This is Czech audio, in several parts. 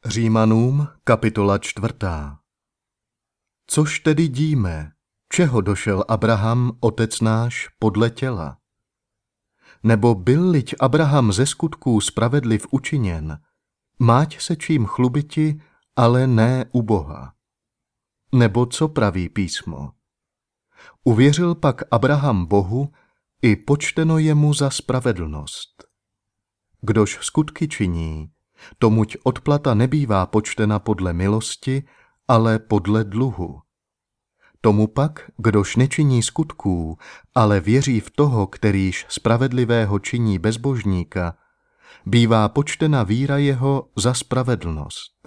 Římanům, kapitola 4. Což tedy díme, čeho došel Abraham, otec náš, podle těla? Nebo byl-liť Abraham ze skutků spravedliv učiněn, máť se čím chlubiti, ale ne u Boha. Nebo co praví písmo? Uvěřil pak Abraham Bohu, i počteno jemu za spravedlnost. Kdož skutky činí, tomuť odplata nebývá počtena podle milosti, ale podle dluhu. Tomu pak, kdož nečiní skutků, ale věří v toho, kterýž spravedlivého činí bezbožníka, bývá počtena víra jeho za spravedlnost.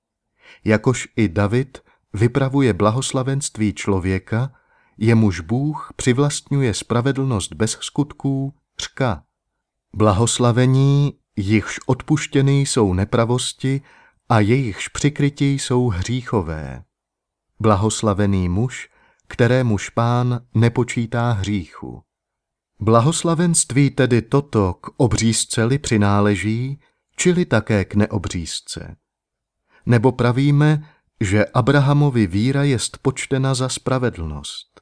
Jakož i David vypravuje blahoslavenství člověka, jemuž Bůh přivlastňuje spravedlnost bez skutků, řka: blahoslavení, jichž odpuštěny jsou nepravosti a jejichž přikrytí jsou hříchové. Blahoslavený muž, kterémuž Pán nepočítá hříchu. Blahoslavenství tedy toto k obřízce-li přináleží, čili také k neobřízce. Nebo pravíme, že Abrahamovi víra jest počtena za spravedlnost.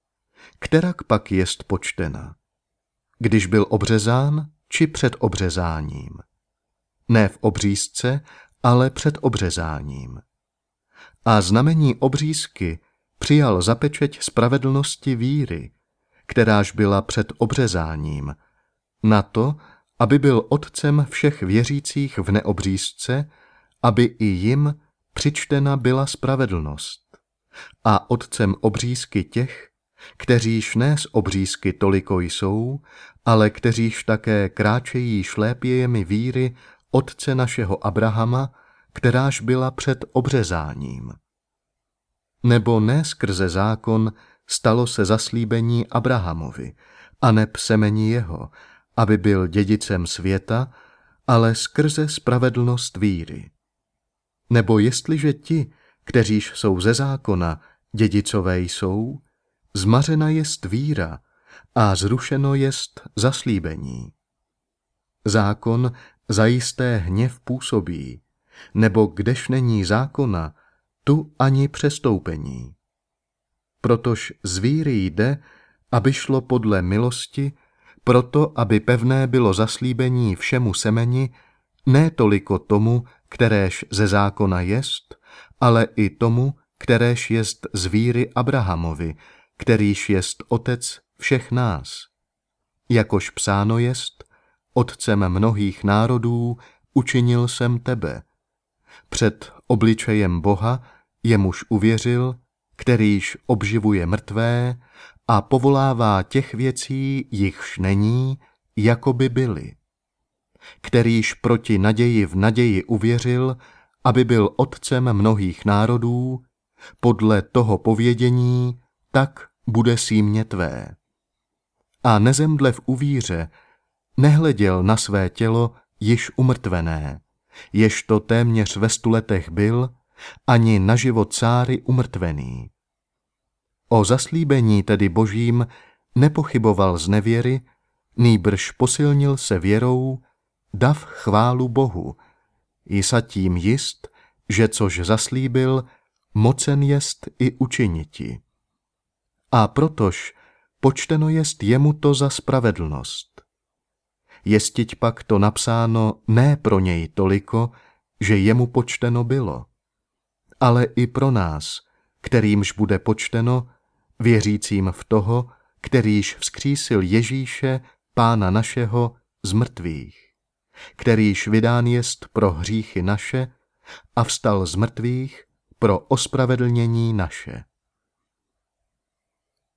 Kterak pak jest počtena? Když byl obřezán, či před obřezáním? Ne v obřízce, ale před obřezáním. A znamení obřízky přijal za pečeť spravedlnosti víry, kteráž byla před obřezáním, na to, aby byl otcem všech věřících v neobřízce, aby i jim přičtena byla spravedlnost, a otcem obřízky těch, kteříž ne z obřízky toliko jsou, ale kteříž také kráčejí šlépějemi víry otce našeho Abrahama, kteráž byla před obřezáním. Nebo ne skrze zákon stalo se zaslíbení Abrahamovi, aneb semeni jeho, aby byl dědicem světa, ale skrze spravedlnost víry. Nebo jestliže ti, kteříž jsou ze zákona, dědicové jsou, zmařena jest víra a zrušeno jest zaslíbení. Zákon zajisté hněv působí, nebo kdež není zákona, tu ani přestoupení. Protož z víry jde, aby šlo podle milosti, proto aby pevné bylo zaslíbení všemu semeni, ne toliko tomu, kteréž ze zákona jest, ale i tomu, kteréž jest z víry Abrahamovi, kterýž jest otec všech nás. Jakož psáno jest, otcem mnohých národů učinil jsem tebe. Před obličejem Boha, jemuž uvěřil, kterýž obživuje mrtvé a povolává těch věcí, jichž není, jako by byly. Kterýž proti naději v naději uvěřil, aby byl otcem mnohých národů, podle toho povědění, tak bude símě tvé. A nezemdle v uvíře, nehleděl na své tělo již umrtvené, ježto téměř ve 100 letech byl, ani na život Sáry umrtvený. O zaslíbení tedy Božím nepochyboval z nevěry, nýbrž posilnil se věrou, dav chválu Bohu, jisa tím jist, že což zaslíbil, mocen jest i učiniti. A protož počteno jest jemu to za spravedlnost. Jestiť pak to napsáno ne pro něj toliko, že jemu počteno bylo, ale i pro nás, kterýmž bude počteno, věřícím v toho, kterýž vzkřísil Ježíše, Pána našeho, z mrtvých, kterýž vydán jest pro hříchy naše a vstal z mrtvých pro ospravedlnění naše.